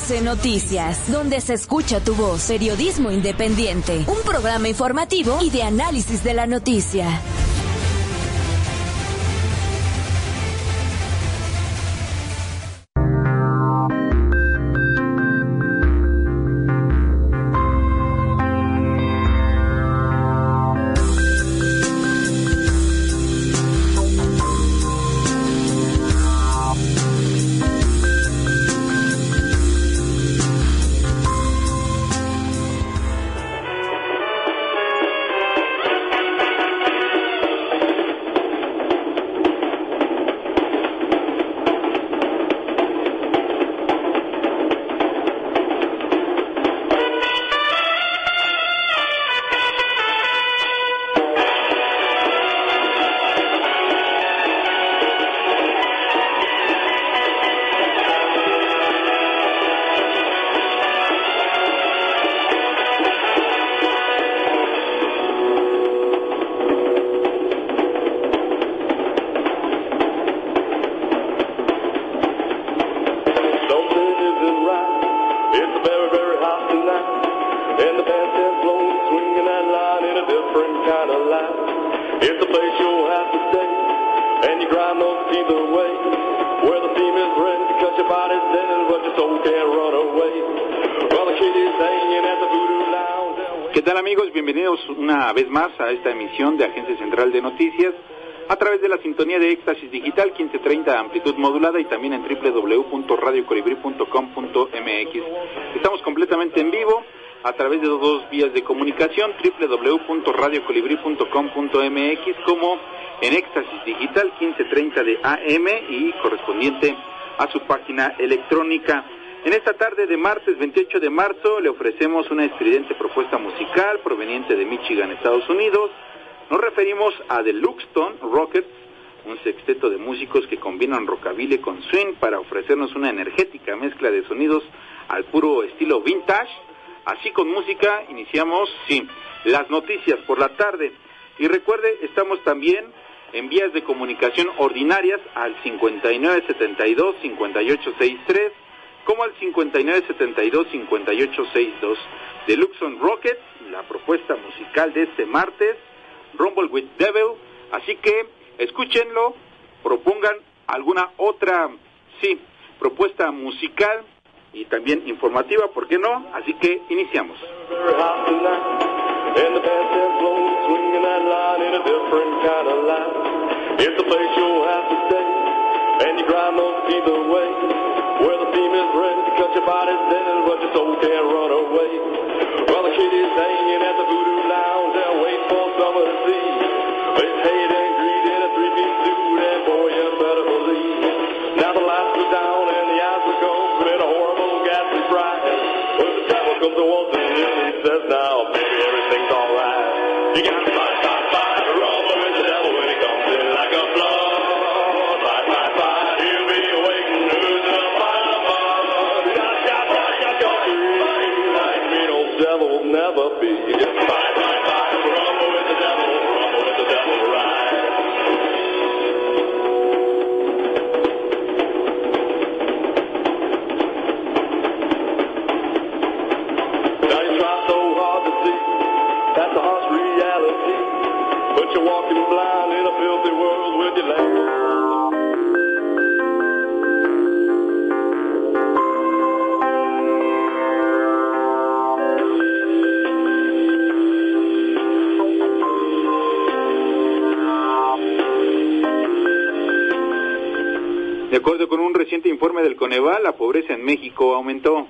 ABC Noticias, donde se escucha tu voz. Periodismo independiente, un programa informativo y de análisis de la noticia. ¿Qué tal, amigos? Bienvenidos una vez más a esta emisión de Agencia Central de Noticias a través de la sintonía de Éxtasis Digital 1530 amplitud modulada y también en www.radiocolibri.com.mx. Estamos completamente en vivo a través de dos vías de comunicación, www.radiocolibri.com.mx como en Éxtasis Digital 1530 de AM y correspondiente a su página electrónica. En esta tarde de martes 28 de marzo le ofrecemos una estridente propuesta musical proveniente de Michigan, Estados Unidos. Nos referimos a The Luxton Rockets, un sexteto de músicos que combinan rockabilly con swing para ofrecernos una energética mezcla de sonidos al puro estilo vintage. Así con música iniciamos, las noticias por la tarde. Y recuerde, estamos también en vías de comunicación ordinarias al 5972-5863, como al 5972-5862 de Luxton Rockets, la propuesta musical de este martes, Rumble with Devil. Así que escúchenlo, propongan alguna otra, propuesta musical y también informativa, ¿por qué no? Así que iniciamos. Where the female's ready to cut your body's dead, but your soul can't run away. Well, the kid is hanging at the Voodoo Lounge, they're waiting for someone to see. It's hate and greed in a three-piece suit, and boy, you better believe. Now the lights go down and the eyes will go, and a horrible ghastly fright. When the devil comes to walk in, he says, now, baby, everything's alright. You got to fight, rumble with the devil when he comes in like a flood. Fight, he'll be waiting to the devil will never be. You just fight, rumble with the devil, right. Now you try so hard to see, that's a harsh reality, but you're walking blind in a filthy world with your language. De acuerdo con un reciente informe del Coneval, la pobreza en México aumentó.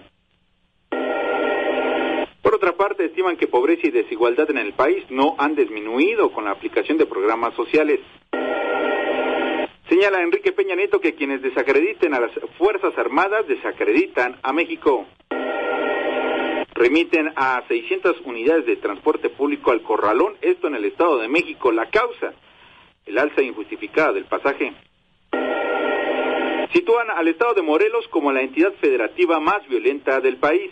Por otra parte, estiman que pobreza y desigualdad en el país no han disminuido con la aplicación de programas sociales. Señala Enrique Peña Nieto que quienes desacrediten a las Fuerzas Armadas desacreditan a México. Remiten a 600 unidades de transporte público al Corralón, esto en el Estado de México. La causa, el alza injustificada del pasaje. Sitúan al estado de Morelos como la entidad federativa más violenta del país.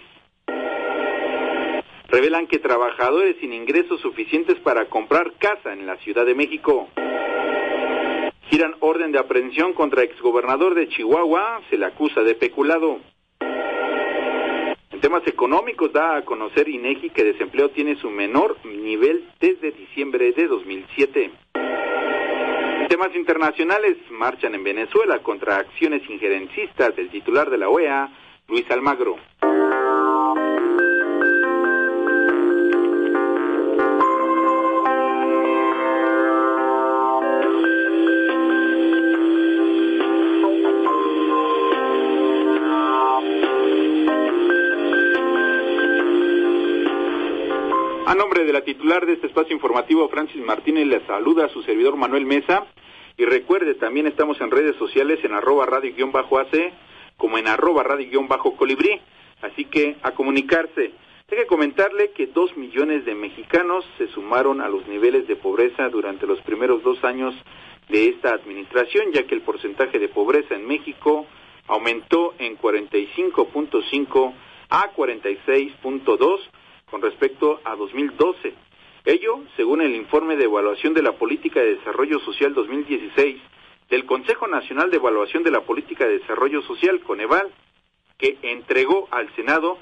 Revelan que trabajadores sin ingresos suficientes para comprar casa en la Ciudad de México. Giran orden de aprehensión contra exgobernador de Chihuahua, se le acusa de peculado. temas económicos, da a conocer INEGI que desempleo tiene su menor nivel desde diciembre de 2007. En temas internacionales, marchan en Venezuela contra acciones injerencistas del titular de la OEA, Luis Almagro. A nombre de la titular de este espacio informativo, Francis Martínez, le saluda a su servidor Manuel Mesa. Y recuerde, también estamos en redes sociales en @radio_AC, como en @radio_colibrí. Así que a comunicarse. Tengo que comentarle que 2 millones de mexicanos se sumaron a los niveles de pobreza durante los primeros 2 años de esta administración, ya que el porcentaje de pobreza en México aumentó en 45.5 a 46.2 con respecto a 2012. Ello, según el informe de evaluación de la Política de Desarrollo Social 2016 del Consejo Nacional de Evaluación de la Política de Desarrollo Social, Coneval, que entregó al Senado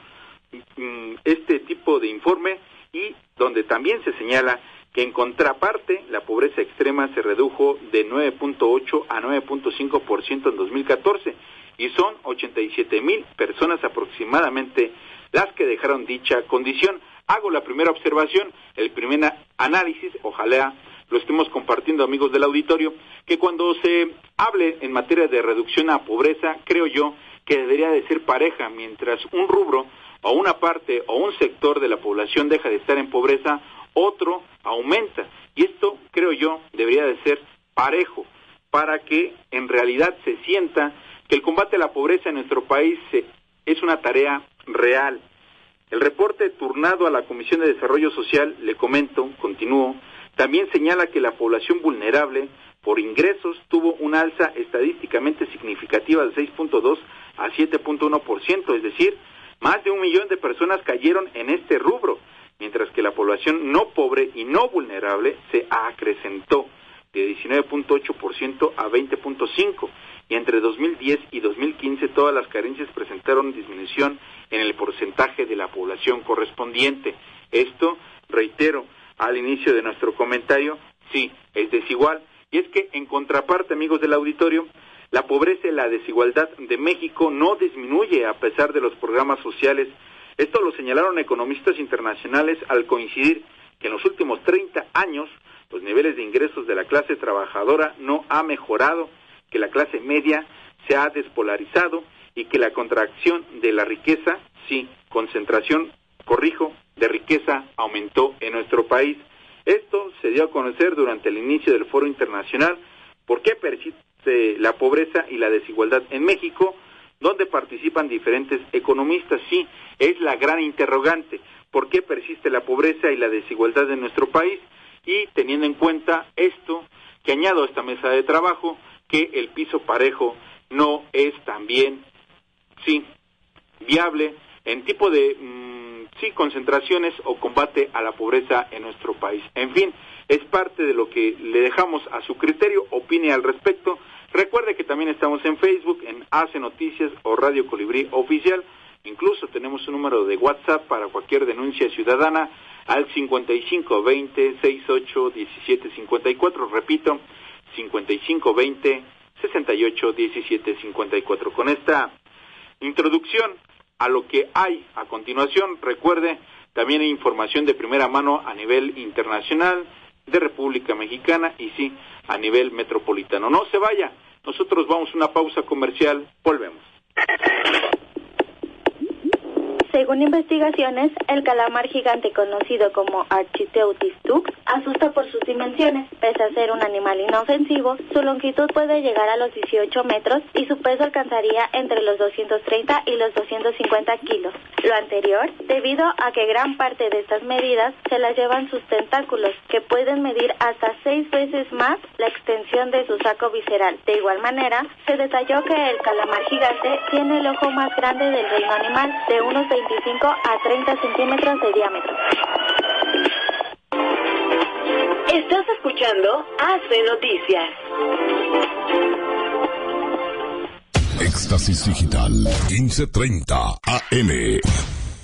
este tipo de informe y donde también se señala que en contraparte la pobreza extrema se redujo de 9.8 a 9.5% en 2014 y son 87,000 personas aproximadamente las que dejaron dicha condición. Hago la primera observación, el primer análisis, ojalá lo estemos compartiendo, amigos del auditorio, que cuando se hable en materia de reducción a pobreza, creo yo que debería de ser pareja. Mientras un rubro o una parte o un sector de la población deja de estar en pobreza, otro aumenta. Y esto, creo yo, debería de ser parejo para que en realidad se sienta que el combate a la pobreza en nuestro país es una tarea real. El reporte turnado a la Comisión de Desarrollo Social, le comento, continúo, también señala que la población vulnerable por ingresos tuvo una alza estadísticamente significativa de 6.2 a 7.1%, es decir, más de 1 millón de personas cayeron en este rubro, mientras que la población no pobre y no vulnerable se acrecentó de 19.8% a 20.5%, y entre 2010 y 2015 todas las carencias presentaron disminución en el porcentaje de la población correspondiente. Esto, reitero, al inicio de nuestro comentario, sí, es desigual, y es que en contraparte, amigos del auditorio, la pobreza y la desigualdad de México no disminuye a pesar de los programas sociales. Esto lo señalaron economistas internacionales al coincidir que en los últimos 30 años los niveles de ingresos de la clase trabajadora no ha mejorado, que la clase media se ha despolarizado y que la contracción de la riqueza, sí, concentración, de riqueza aumentó en nuestro país. Esto se dio a conocer durante el inicio del Foro Internacional ¿Por qué persiste la pobreza y la desigualdad en México?, donde participan diferentes economistas. Sí, es la gran interrogante. ¿Por qué persiste la pobreza y la desigualdad en nuestro país? Y teniendo en cuenta esto, que añado a esta mesa de trabajo, que el piso parejo no es también, sí, viable en tipo de, concentraciones o combate a la pobreza en nuestro país. En fin, es parte de lo que le dejamos a su criterio, opine al respecto. Recuerde que también estamos en Facebook, en AC Noticias o Radio Colibrí Oficial. Incluso tenemos un número de WhatsApp para cualquier denuncia ciudadana al 5520-681754. Repito, 5520-681754. Con esta introducción a lo que hay a continuación, recuerde, también hay información de primera mano a nivel internacional, de República Mexicana y sí, a nivel metropolitano. No se vaya, nosotros vamos a una pausa comercial, volvemos. Según investigaciones, el calamar gigante conocido como Architeuthis tux asusta por sus dimensiones. Pese a ser un animal inofensivo, su longitud puede llegar a los 18 metros y su peso alcanzaría entre los 230 y los 250 kilos. Lo anterior, debido a que gran parte de estas medidas se las llevan sus tentáculos, que pueden medir hasta 6 veces más la extensión de su saco visceral. De igual manera, se detalló que el calamar gigante tiene el ojo más grande del reino animal, de unos 25 a 30 centímetros de diámetro. Estás escuchando AC Noticias. Éxtasis Digital 1530 AM.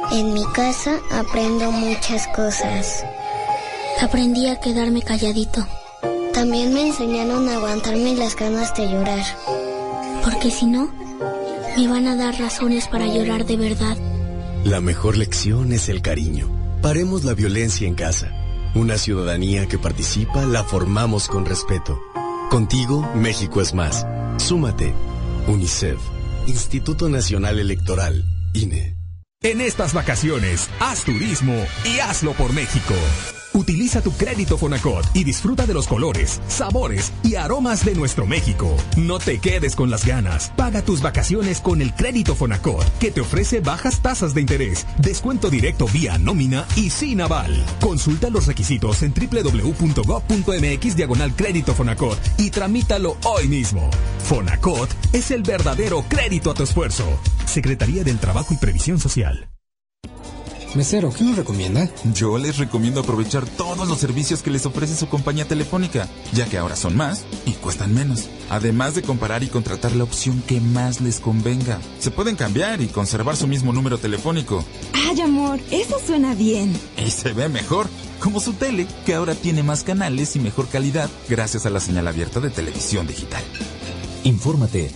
En mi casa aprendo muchas cosas. Aprendí a quedarme calladito. También me enseñaron a aguantarme las ganas de llorar. Porque si no, me van a dar razones para llorar de verdad. La mejor lección es el cariño. Paremos la violencia en casa. Una ciudadanía que participa la formamos con respeto. Contigo, México es más. Súmate. UNICEF, Instituto Nacional Electoral, INE. En estas vacaciones, haz turismo y hazlo por México. Utiliza tu crédito Fonacot y disfruta de los colores, sabores y aromas de nuestro México. No te quedes con las ganas. Paga tus vacaciones con el crédito Fonacot, que te ofrece bajas tasas de interés, descuento directo vía nómina y sin aval. Consulta los requisitos en www.gov.mx/crédito Fonacot y tramítalo hoy mismo. Fonacot es el verdadero crédito a tu esfuerzo. Secretaría del Trabajo y Previsión Social. Mesero, ¿qué nos recomienda? Yo les recomiendo aprovechar todos los servicios que les ofrece su compañía telefónica, ya que ahora son más y cuestan menos. Además de comparar y contratar la opción que más les convenga. Se pueden cambiar y conservar su mismo número telefónico. ¡Ay, amor! Eso suena bien. Y se ve mejor, como su tele, que ahora tiene más canales y mejor calidad gracias a la señal abierta de televisión digital. Infórmate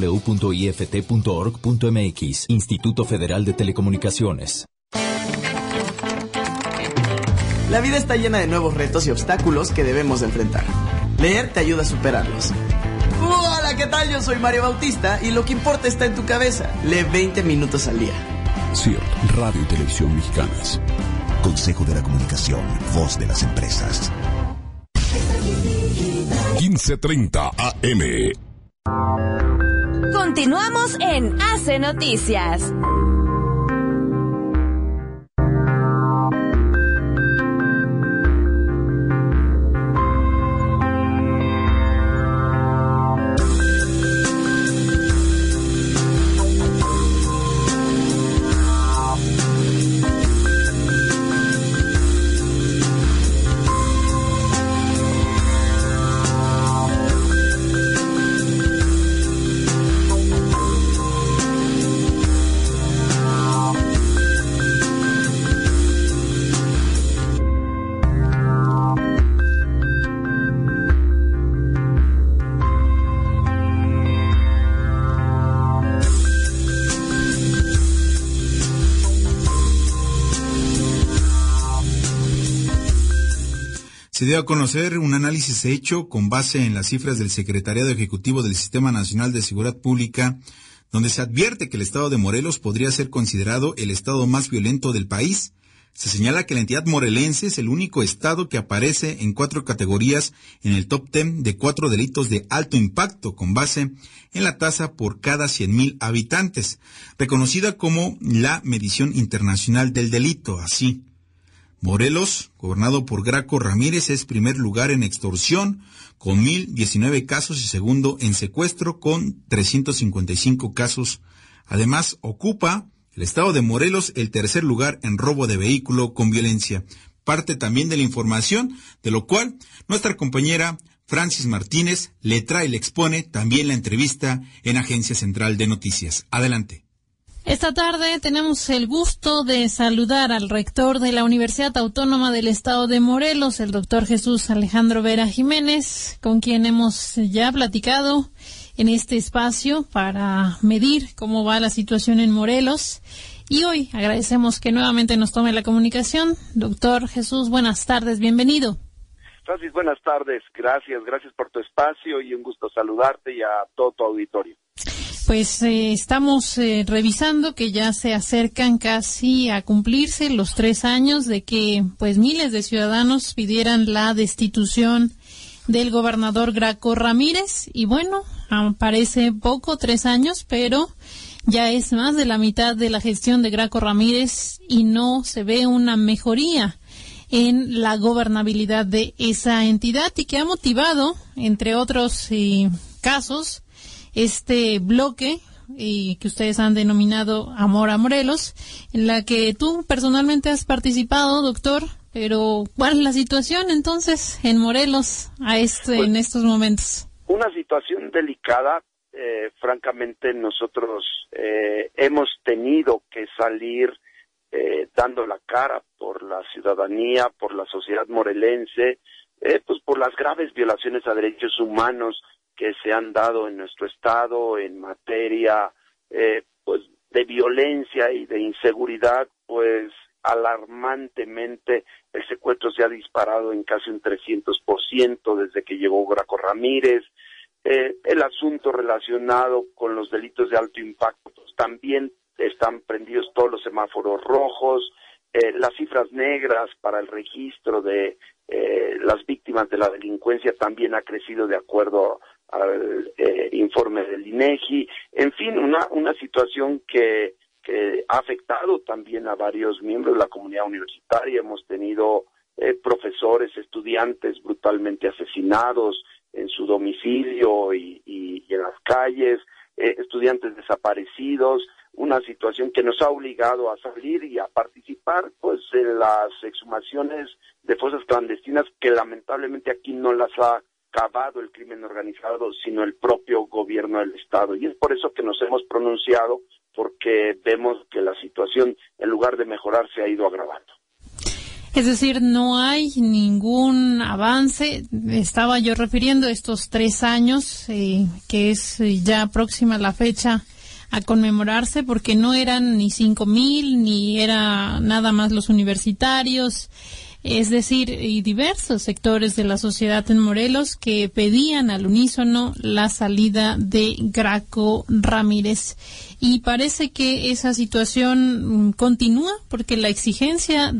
www.ift.org.mx, Instituto Federal de Telecomunicaciones. La vida está llena de nuevos retos y obstáculos que debemos de enfrentar. Leer te ayuda a superarlos. Hola, ¿qué tal? Yo soy Mario Bautista y lo que importa está en tu cabeza. Lee 20 minutos al día. CIRT, Radio y Televisión Mexicanas. Consejo de la Comunicación, voz de las empresas. 15:30 AM. Continuamos en Hace Noticias. Se dio a conocer un análisis hecho con base en las cifras del Secretariado Ejecutivo del Sistema Nacional de Seguridad Pública, donde se advierte que el estado de Morelos podría ser considerado el estado más violento del país. Se señala que la entidad morelense es el único estado que aparece en 4 categorías en el top 10 de 4 delitos de alto impacto, con base en la tasa por cada 100,000 habitantes, reconocida como la medición internacional del delito, así. Morelos, gobernado por Graco Ramírez, es primer lugar en extorsión, con 1,019 casos, y segundo en secuestro, con 355 casos. Además, ocupa el estado de Morelos el tercer lugar en robo de vehículo con violencia. Parte también de la información, de lo cual nuestra compañera Francis Martínez le trae y le expone también la entrevista en Agencia Central de Noticias. Adelante. Esta tarde tenemos el gusto de saludar al rector de la Universidad Autónoma del Estado de Morelos, el doctor Jesús Alejandro Vera Jiménez, con quien hemos ya platicado en este espacio para medir cómo va la situación en Morelos. Y hoy agradecemos que nuevamente nos tome la comunicación. Doctor Jesús, buenas tardes, bienvenido. Francis, buenas tardes, gracias por tu espacio y un gusto saludarte y a todo tu auditorio. Pues estamos revisando que ya se acercan casi a cumplirse los 3 años de que pues miles de ciudadanos pidieran la destitución del gobernador Graco Ramírez. Y bueno, parece poco, 3 años, pero ya es más de la mitad de la gestión de Graco Ramírez y no se ve una mejoría en la gobernabilidad de esa entidad, y que ha motivado, entre otros casos, este bloque que ustedes han denominado Amor a Morelos, en la que tú personalmente has participado, doctor. Pero ¿cuál es la situación entonces en Morelos en estos momentos? Una situación delicada. Francamente, nosotros hemos tenido que salir dando la cara por la ciudadanía, por la sociedad morelense, pues por las graves violaciones a derechos humanos que se han dado en nuestro estado en materia pues de violencia y de inseguridad. Pues alarmantemente el secuestro se ha disparado en casi un 300% desde que llegó Graco Ramírez. El asunto relacionado con los delitos de alto impacto, pues también están prendidos todos los semáforos rojos. Las cifras negras para el registro de las víctimas de la delincuencia también ha crecido de acuerdo al informe del INEGI. En fin, una situación que ha afectado también a varios miembros de la comunidad universitaria. Hemos tenido profesores, estudiantes brutalmente asesinados en su domicilio y en las calles, estudiantes desaparecidos, una situación que nos ha obligado a salir y a participar pues en las exhumaciones de fosas clandestinas que lamentablemente aquí no las ha cavado el crimen organizado, sino el propio gobierno del estado. Y es por eso que nos hemos pronunciado, porque vemos que la situación, en lugar de mejorar, se ha ido agravando. Es decir, no hay ningún avance. Estaba yo refiriendo estos 3 años, que es ya próxima la fecha a conmemorarse, porque no eran ni 5,000, ni era nada más los universitarios, es decir, y diversos sectores de la sociedad en Morelos que pedían al unísono la salida de Graco Ramírez. Y parece que esa situación continúa, porque la exigencia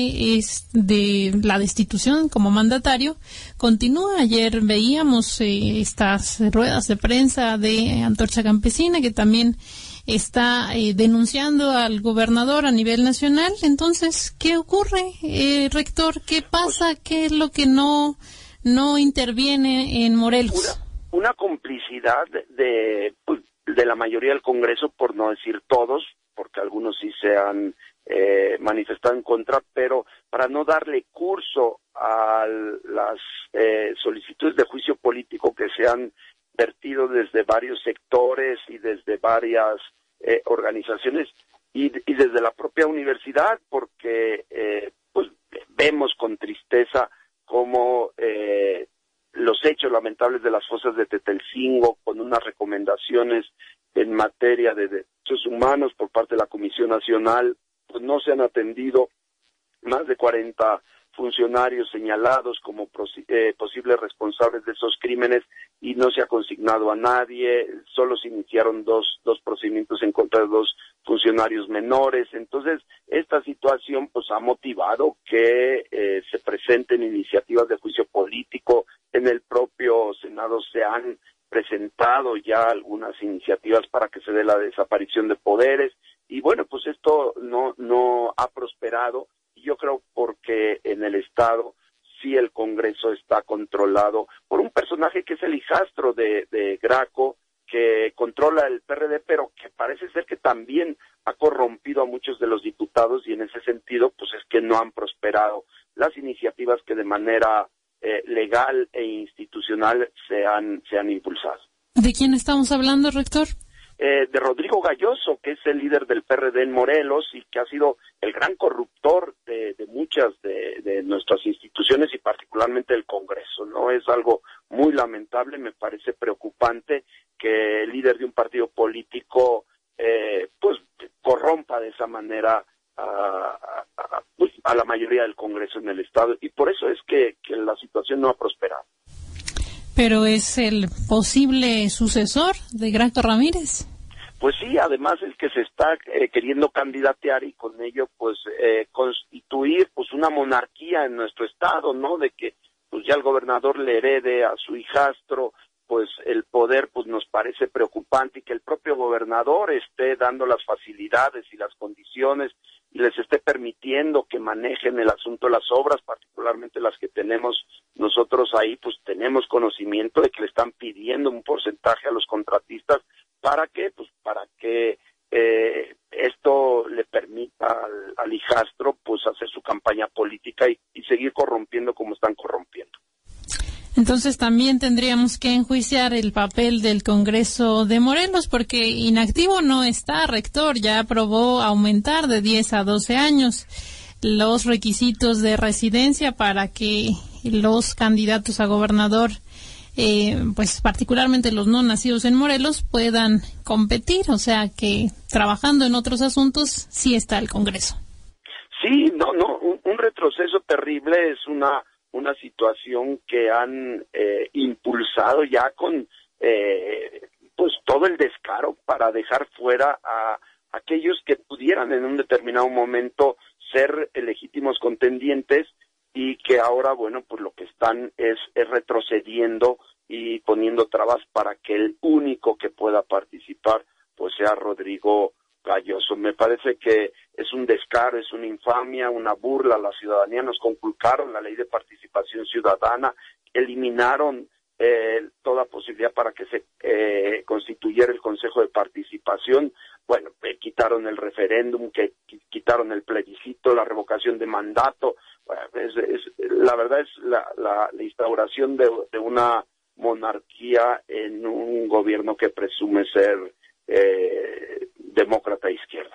de la destitución como mandatario continúa. Ayer veíamos estas ruedas de prensa de Antorcha Campesina, que también está denunciando al gobernador a nivel nacional. Entonces, ¿qué ocurre, rector? ¿Qué pasa? ¿Qué es lo que no interviene en Morelos? Una complicidad de la mayoría del Congreso, por no decir todos, porque algunos sí se han manifestado en contra, pero para no darle curso a las solicitudes de juicio político que se han vertido desde varios sectores y desde varias organizaciones y desde la propia universidad, porque pues vemos con tristeza cómo los hechos lamentables de las fosas de Tetelcingo, con unas recomendaciones en materia de derechos humanos por parte de la Comisión Nacional, pues no se han atendido. Más de 40 funcionarios señalados como posibles responsables de esos crímenes y no se ha consignado a nadie. Solo se iniciaron dos procedimientos en contra de 2 funcionarios menores. Entonces, esta situación pues ha motivado que se presenten iniciativas de juicio político. En el propio Senado se han presentado ya algunas iniciativas para que se dé la desaparición de poderes, y bueno, pues esto no ha prosperado. Yo creo porque en el estado sí el Congreso está controlado por un personaje que es el hijastro de Graco, que controla el PRD, pero que parece ser que también ha corrompido a muchos de los diputados, y en ese sentido pues es que no han prosperado las iniciativas que de manera legal e institucional se han impulsado. ¿De quién estamos hablando, rector? De Rodrigo Galloso, que es el líder del PRD en Morelos y que ha sido el gran corruptor de muchas de nuestras instituciones y particularmente del Congreso, ¿no? Es algo muy lamentable, me parece preocupante que el líder de un partido político pues corrompa de esa manera a la mayoría del Congreso en el estado, y por eso es que la situación no ha prosperado. ¿Pero es el posible sucesor de Graco Ramírez? Pues sí, además el que se está queriendo candidatear y con ello pues constituir pues una monarquía en nuestro estado, ¿no? De que pues ya el gobernador le herede a su hijastro pues el poder, pues nos parece preocupante, y que el propio gobernador esté dando las facilidades y las condiciones y les esté permitiendo que manejen el asunto de las obras, particularmente las que tenemos nosotros ahí, pues tenemos conocimiento de que le están pidiendo un porcentaje a los contratistas. ¿Para qué? Pues para que esto le permita al hijastro pues hacer su campaña política y seguir corrompiendo como están corrompiendo. Entonces, Entonces también tendríamos que enjuiciar el papel del Congreso de Morelos, porque inactivo no está, rector. Ya aprobó aumentar de 10 a 12 años los requisitos de residencia para que los candidatos a gobernador, pues particularmente los no nacidos en Morelos, puedan competir. O sea que trabajando en otros asuntos sí está el Congreso. Sí, un retroceso terrible. Es una situación que han impulsado ya con pues todo el descaro para dejar fuera a aquellos que pudieran en un determinado momento ser legítimos contendientes, y que ahora, bueno, pues lo que están es retrocediendo y poniendo trabas para que el único que pueda participar pues sea Rodrigo Galloso. Me parece que es un descaro, es una infamia, una burla a la ciudadanía. Nos conculcaron la ley de participación ciudadana, eliminaron toda posibilidad para que se constituyera el Consejo de Participación. Bueno, quitaron el referéndum, quitaron el plebiscito, la revocación de mandato. Bueno, la verdad es la instauración de una monarquía en un gobierno que presume ser demócrata e izquierda.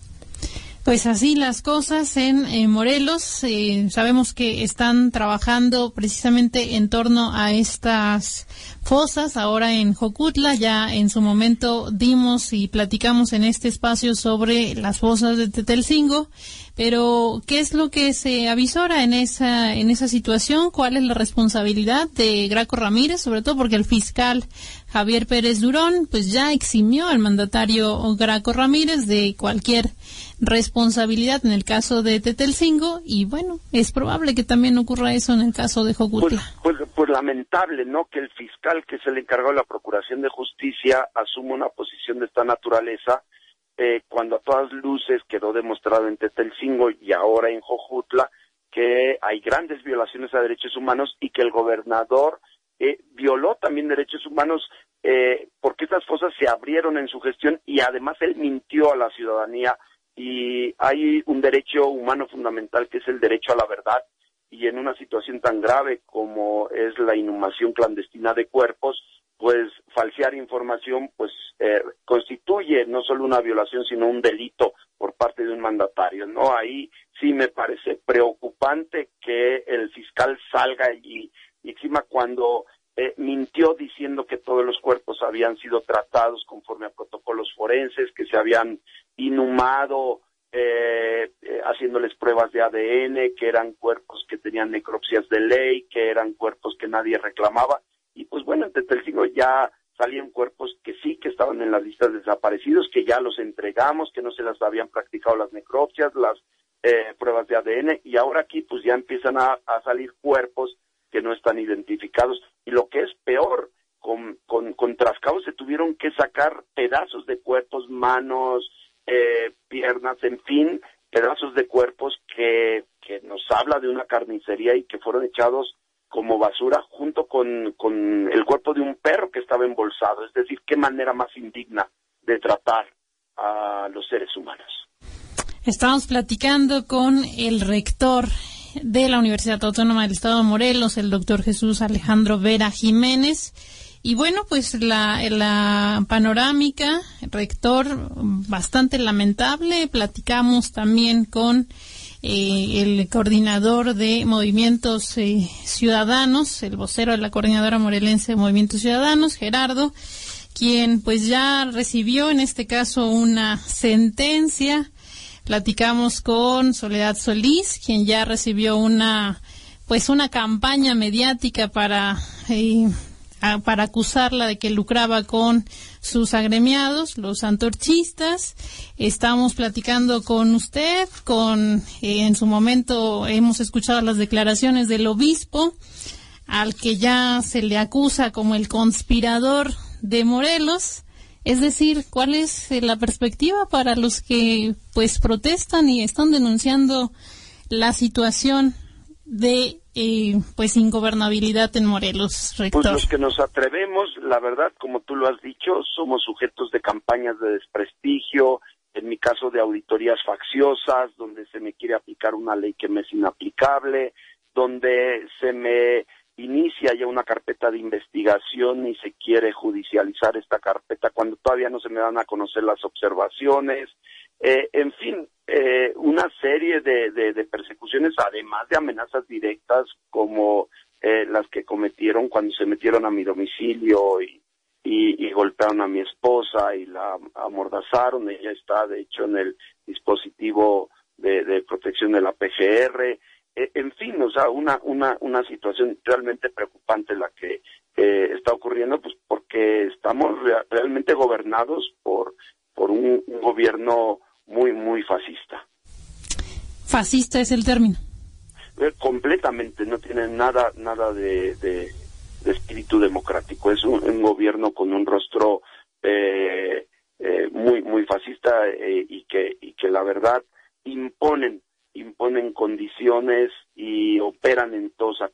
Pues así las cosas en Morelos. Sabemos que están trabajando precisamente en torno a estas fosas. Ahora en Jojutla, ya en su momento dimos y platicamos en este espacio sobre las fosas de Tetelcingo. Pero, ¿qué es lo que se avisora en esa situación? ¿Cuál es la responsabilidad de Graco Ramírez? Sobre todo porque el fiscal Javier Pérez Durón pues ya eximió al mandatario Graco Ramírez de cualquier responsabilidad en el caso de Tetelcingo, y bueno, es probable que también ocurra eso en el caso de Jojutla. Pues lamentable, ¿no?, que el fiscal, que es el encargado de la Procuración de Justicia, asuma una posición de esta naturaleza, cuando a todas luces quedó demostrado en Tetelcingo y ahora en Jojutla que hay grandes violaciones a derechos humanos, y que el gobernador violó también derechos humanos, porque estas fosas se abrieron en su gestión, y además él mintió a la ciudadanía. Y hay un derecho humano fundamental, que es el derecho a la verdad, y en una situación tan grave como es la inhumación clandestina de cuerpos, pues falsear información pues constituye no solo una violación, sino un delito por parte de un mandatario, ¿no? Ahí sí me parece preocupante que el fiscal salga y encima cuando mintió diciendo que todos los cuerpos habían sido tratados conforme a protocolos forenses, que se habían inhumado haciéndoles pruebas de ADN, que eran cuerpos que tenían necropsias de ley, que eran cuerpos que nadie reclamaba. Y pues bueno, en Tetelcingo ya salían cuerpos que sí, que estaban en las listas de desaparecidos, que ya los entregamos, que no se las habían practicado las necropsias, las pruebas de ADN, y ahora aquí pues ya empiezan a salir cuerpos que no están identificados. Y lo que es peor, con trascaos se tuvieron que sacar pedazos de cuerpos, manos, piernas, en fin, pedazos de cuerpos que nos habla de una carnicería, y que fueron echados como basura junto con el cuerpo de un perro que estaba embolsado. Es decir, qué manera más indigna de tratar a los seres humanos. Estamos platicando con el rector de la Universidad Autónoma del Estado de Morelos, el doctor Jesús Alejandro Vera Jiménez. Y bueno, pues la panorámica, rector, bastante lamentable. Platicamos también con el coordinador de Movimientos Ciudadanos, el vocero de la Coordinadora Morelense de Movimientos Ciudadanos, Gerardo, quien pues ya recibió en este caso una sentencia. Platicamos con Soledad Solís, quien ya recibió una campaña mediática para acusarla de que lucraba con sus agremiados, los antorchistas. Estamos platicando con usted, en su momento hemos escuchado las declaraciones del obispo, al que ya se le acusa como el conspirador de Morelos. Es decir, ¿cuál es la perspectiva para los que pues protestan y están denunciando la situación de ingobernabilidad en Morelos, rector? Pues los que nos atrevemos, la verdad, como tú lo has dicho, somos sujetos de campañas de desprestigio, en mi caso de auditorías facciosas, donde se me quiere aplicar una ley que me es inaplicable, donde se me inicia ya una carpeta de investigación y se quiere judicializar esta carpeta cuando todavía no se me dan a conocer las observaciones. En fin, una serie de persecuciones, además de amenazas directas como las que cometieron cuando se metieron a mi domicilio y golpearon a mi esposa y la amordazaron. Ella está, de hecho, en el dispositivo de protección de la PGR. En fin, o sea, una situación realmente preocupante la que está ocurriendo, pues porque estamos realmente gobernados por un gobierno muy fascista. Fascista es el término. Completamente, no tiene nada de espíritu democrático. Es un gobierno con un rostro muy fascista y que la verdad imponen condiciones y operan en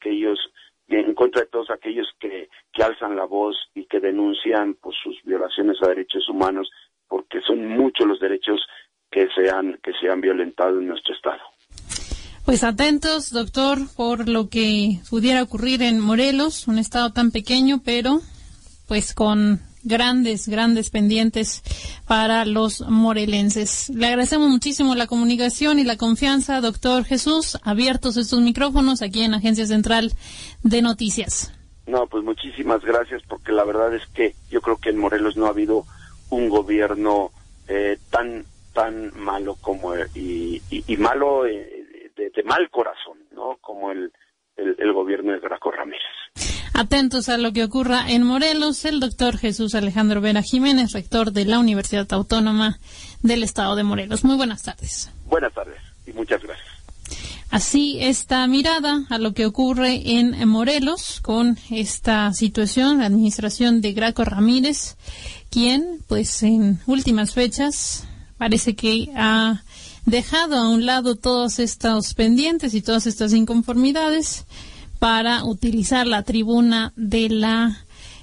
contra de todos aquellos que alzan la voz y que denuncian pues sus violaciones a derechos humanos, porque son muchos los derechos que se han violentado en nuestro estado. Pues atentos, doctor, por lo que pudiera ocurrir en Morelos, un estado tan pequeño, pero pues con grandes pendientes para los morelenses. Le agradecemos muchísimo la comunicación y la confianza, doctor Jesús. Abiertos estos micrófonos aquí en Agencia Central de Noticias. No, pues muchísimas gracias, porque la verdad es que yo creo que en Morelos no ha habido un gobierno tan malo como y malo de mal corazón, ¿no? Como el gobierno de Graco Ramírez. Atentos a lo que ocurra en Morelos, el doctor Jesús Alejandro Vera Jiménez, rector de la Universidad Autónoma del Estado de Morelos. Muy buenas tardes. Buenas tardes y muchas gracias. Así esta mirada a lo que ocurre en Morelos con esta situación, la administración de Graco Ramírez, quien pues en últimas fechas parece que ha dejado a un lado todos estos pendientes y todas estas inconformidades para utilizar la tribuna de la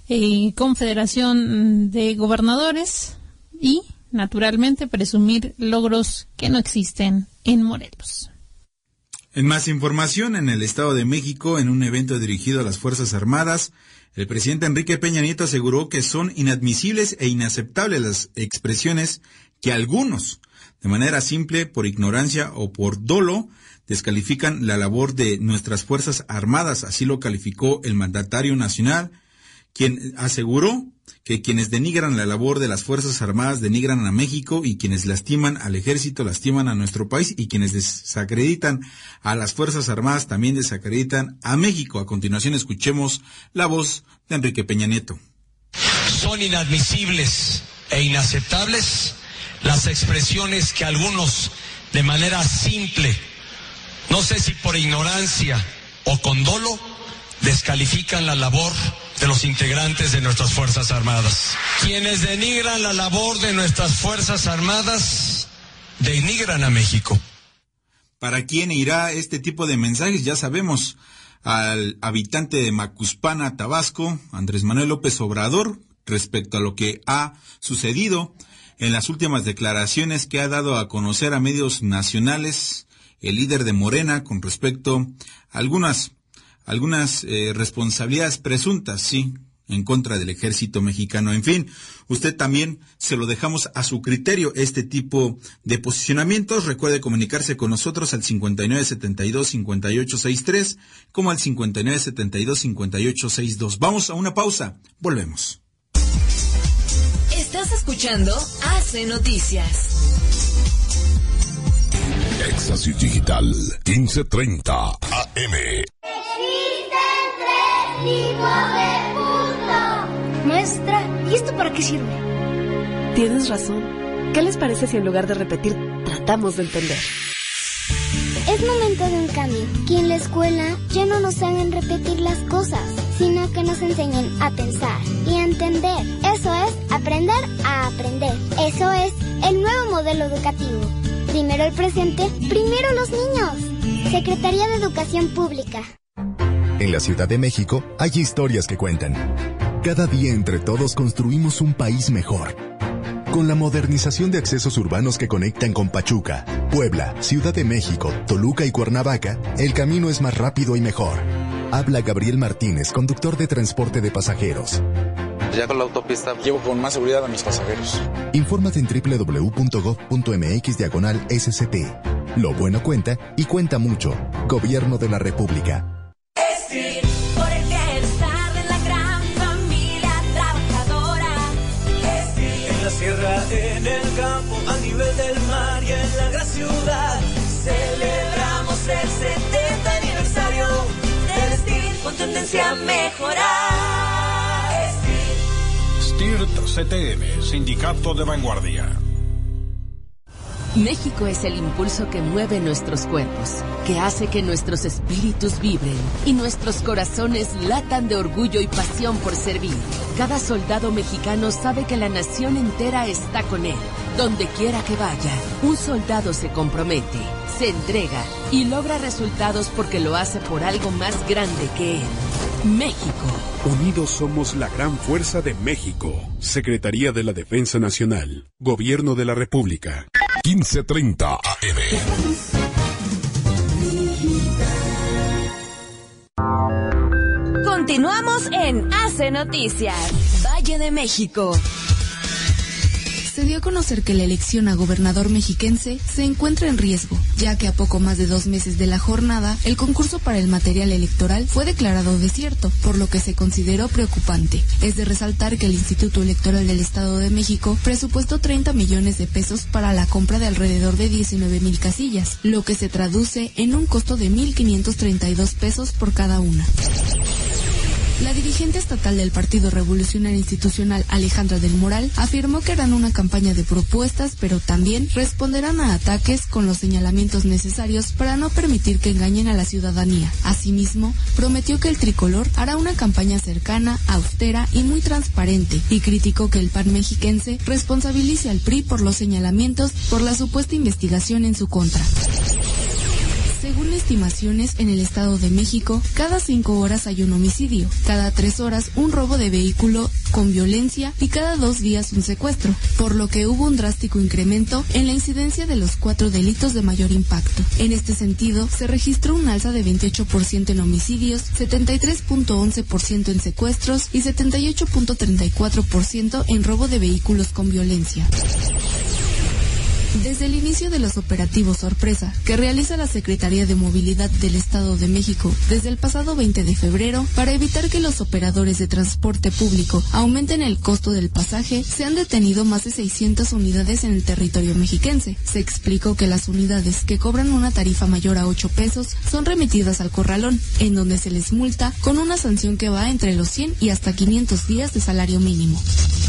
Confederación de Gobernadores y, naturalmente, presumir logros que no existen en Morelos. En más información, en el Estado de México, en un evento dirigido a las Fuerzas Armadas, el presidente Enrique Peña Nieto aseguró que son inadmisibles e inaceptables las expresiones que algunos, de manera simple, por ignorancia o por dolo, descalifican la labor de nuestras Fuerzas Armadas. Así lo calificó el mandatario nacional, quien aseguró que quienes denigran la labor de las Fuerzas Armadas denigran a México, y quienes lastiman al ejército lastiman a nuestro país, y quienes desacreditan a las Fuerzas Armadas también desacreditan a México. A continuación escuchemos la voz de Enrique Peña Nieto. Son inadmisibles e inaceptables las expresiones que algunos, de manera simple, no sé si por ignorancia o con dolo, descalifican la labor de los integrantes de nuestras Fuerzas Armadas. Quienes denigran la labor de nuestras Fuerzas Armadas, denigran a México. ¿Para quién irá este tipo de mensajes? Ya sabemos, al habitante de Macuspana, Tabasco, Andrés Manuel López Obrador, respecto a lo que ha sucedido en las últimas declaraciones que ha dado a conocer a medios nacionales el líder de Morena con respecto a algunas responsabilidades presuntas, sí, en contra del ejército mexicano. En fin, usted también se lo dejamos a su criterio este tipo de posicionamientos. Recuerde comunicarse con nosotros al 5972-5863 como al 5972-5862. Vamos a una pausa, volvemos. Estás escuchando AC Noticias. Éxtasis Digital 1530 AM. Existen 3 tipos de puntos. Maestra, ¿y esto para qué sirve? Tienes razón. ¿Qué les parece si en lugar de repetir, tratamos de entender? Es momento de un cambio. Que en la escuela ya no nos hagan repetir las cosas, sino que nos enseñen a pensar y a entender. Eso es aprender a aprender. Eso es el nuevo modelo educativo. Primero el presente, primero los niños. Secretaría de Educación Pública. En la Ciudad de México hay historias que cuentan. Cada día entre todos construimos un país mejor. Con la modernización de accesos urbanos que conectan con Pachuca, Puebla, Ciudad de México, Toluca y Cuernavaca, el camino es más rápido y mejor. Habla Gabriel Martínez, conductor de transporte de pasajeros. Ya con la autopista llevo con más seguridad a mis pasajeros. Infórmate en www.gov.mx/SCT. Lo bueno cuenta y cuenta mucho. Gobierno de la República. Por el bienestar de la gran familia trabajadora. En la sierra, en el campo, a nivel del mar y en la gran ciudad. Celebramos el 70 aniversario del STIR con tendencia a mejorar. STIRT CTM, Sindicato de Vanguardia. México es el impulso que mueve nuestros cuerpos, que hace que nuestros espíritus vibren y nuestros corazones latan de orgullo y pasión por servir. Cada soldado mexicano sabe que la nación entera está con él. Donde quiera que vaya, un soldado se compromete, se entrega y logra resultados porque lo hace por algo más grande que él. México. Unidos somos la gran fuerza de México. Secretaría de la Defensa Nacional. Gobierno de la República. 15:30 AM. Continuamos en Hace Noticias. Valle de México. Se dio a conocer que la elección a gobernador mexiquense se encuentra en riesgo, ya que a poco más de 2 meses de la jornada, el concurso para el material electoral fue declarado desierto, por lo que se consideró preocupante. Es de resaltar que el Instituto Electoral del Estado de México presupuestó 30 millones de pesos para la compra de alrededor de 19,000 casillas, lo que se traduce en un costo de 1,532 pesos por cada una. La dirigente estatal del Partido Revolucionario Institucional, Alejandra del Moral, afirmó que harán una campaña de propuestas, pero también responderán a ataques con los señalamientos necesarios para no permitir que engañen a la ciudadanía. Asimismo, prometió que el tricolor hará una campaña cercana, austera y muy transparente, y criticó que el PAN mexiquense responsabilice al PRI por los señalamientos por la supuesta investigación en su contra. Según estimaciones, en el Estado de México, cada 5 horas hay un homicidio, cada 3 horas un robo de vehículo con violencia y cada 2 días un secuestro, por lo que hubo un drástico incremento en la incidencia de los 4 delitos de mayor impacto. En este sentido, se registró un alza de 28% en homicidios, 73.11% en secuestros y 78.34% en robo de vehículos con violencia. Desde el inicio de los operativos sorpresa que realiza la Secretaría de Movilidad del Estado de México desde el pasado 20 de febrero para evitar que los operadores de transporte público aumenten el costo del pasaje, se han detenido más de 600 unidades en el territorio mexiquense. Se explicó que las unidades que cobran una tarifa mayor a 8 pesos son remitidas al corralón, en donde se les multa con una sanción que va entre los 100 y hasta 500 días de salario mínimo.